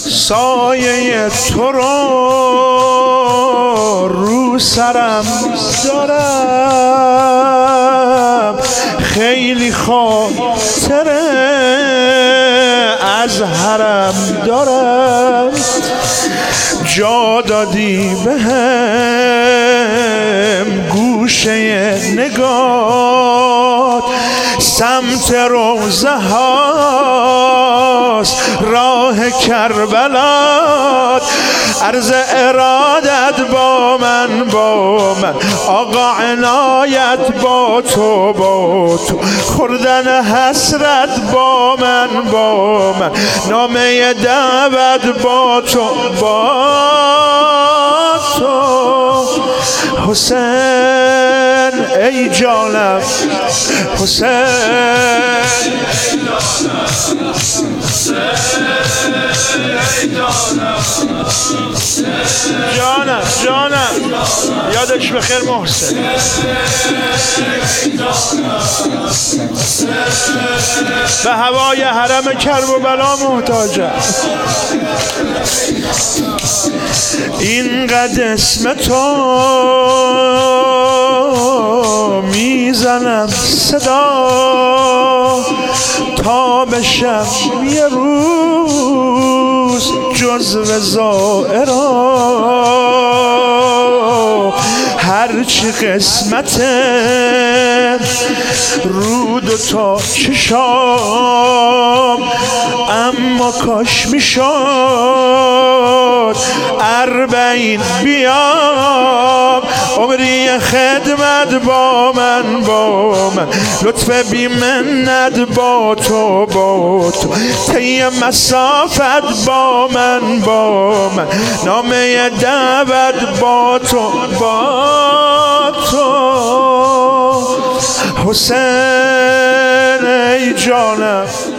سایه تو رو سرم دارم، خیلی خاطره از حرم دارم. جا دادی بهم گوشه نگات، سمت روزه هاست راه کربلات. عرض ارادت با من آقا عنایت با تو خوردن حسرت با من نامه دعوت با تو حسین ای جانم، حسین جانم یادش بخیر محسن. به هوای حرم کربلا محتاجم. اینقدر اسم تو میزنم صدا تا بشم یه روز جزو زائرا. هرچی قسمته رو دوتا چشام، اما کاش میشد اربعین بیام. عمری خدمت با من لطف بی منت با تو طی مسافت با من نامه دعوت با تو حسین ای جانم.